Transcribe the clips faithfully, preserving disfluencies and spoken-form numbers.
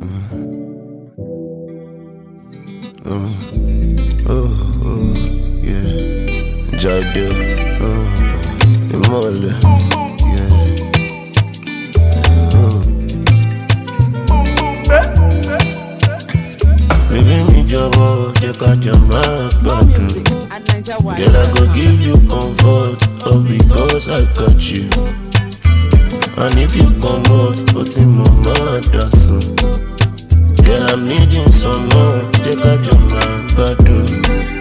Uh, oh, oh, yeah. Jade, oh, Imole, yeah. Oh. Baby, me jabo, take a jama bathroom. Girl, I go give you comfort, all because I got you. And if you come out, put in my mother soon. Girl, I'm needing some more, take a jama bathroom.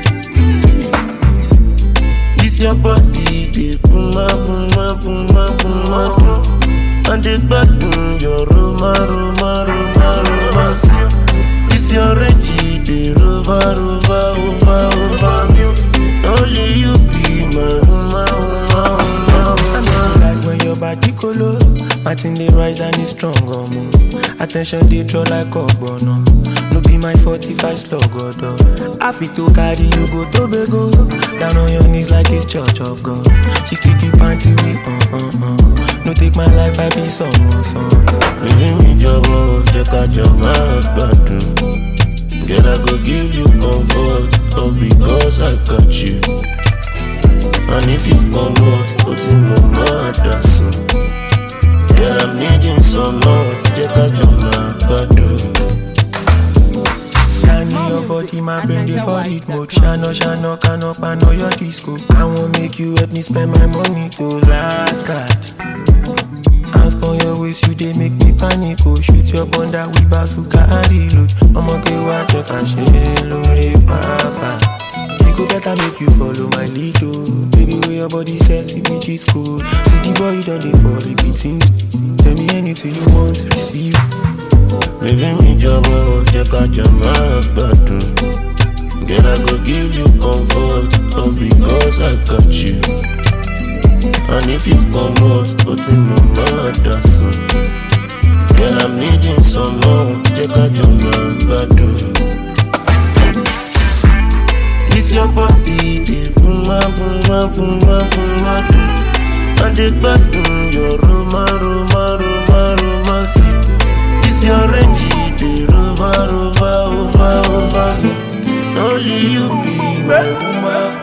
This your body, the puma, puma, puma, puma, puma. And the bathroom, your Roma, Roma, Roma, Roma, see. This your Reggie, the Rova, Rova, Rova, Rova. Only you be my Roma, Roma, Roma, Roma. Like when your body color, my thing they rise and it's strong, um. Attention they draw like ogbono. No be my forty-five slug, oh. I fit to carry you go to Tobago. Down on your knees like it's church of God. She stick the panty with, uh, uh, uh. No take my life, I be someone, son. Baby, me jabo, take a jama bathroom. Girl, I go give you comfort, all because I got you. And if you come out, put in my mother soon. Girl, I'm needing some more, take a jama bathroom. Scanning your body, my brain dey for it mode. Shano, shano, can up and know your disco. I won't make you help me spend my money to last card. Hands on your waist, you they make me panic. Oh, shoot your bunda with bazooka and reload. I'ma get what you can share, Lord, papa. It go better make you follow my lead, oh. Baby, where your body says if me cheat cool. See the boy, you don't dey for repeating. Tell me anything you want to receive. Baby, me jabo, take a jama bathroom. Girl, I go give you comfort, all because I got you. And if you come out, put in my mother soon. Girl, I'm needing some more, take a jama bathroom. This your body, the puma, puma, puma, puma, puma. And the bathroom, your Roma, Roma, Roma, Roma, see. This your Reggie, the Rova, Rova, Rova, Rova. Only you be my woman.